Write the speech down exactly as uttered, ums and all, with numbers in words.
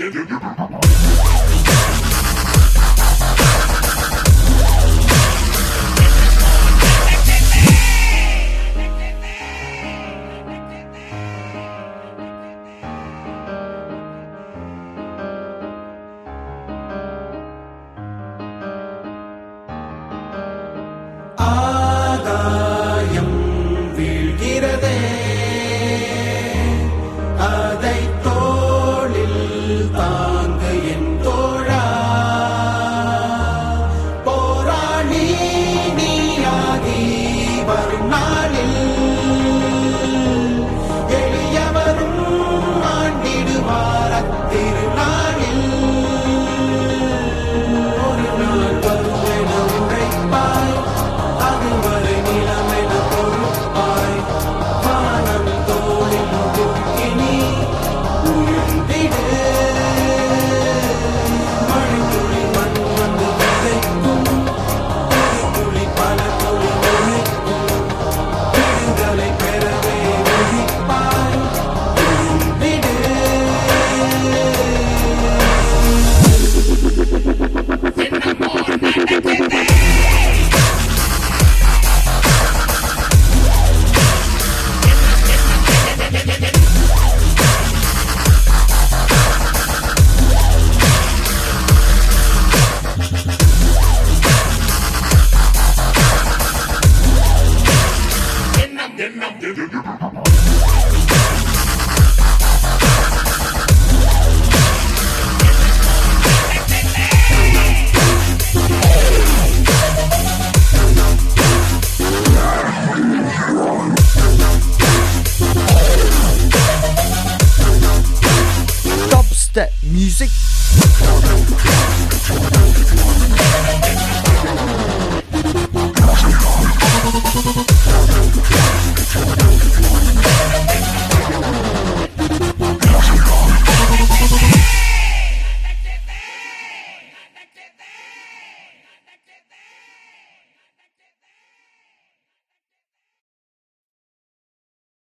ஆகாயம் வீழ்கிறதே, அதை தோளில் தாங்க என் தோழா. போராளி நீயாகி வரும் நாளில் எளியவரும் ஆண்டிடுவார் அத்திருநாளில். ஒரு நாள் வரும் என உழைப்பாய், அதுவரை நிலமென பொறுப்பாய். வானம் தோளில் தூக்கினி உயர்ந்திடு. மழைத்துளி மண் வந்து விதைக்கும், துளி பல துளி உழைக்கும். விடுதலை பெறவே விழிப்பாய், எழுந்திடு. Dubstep music.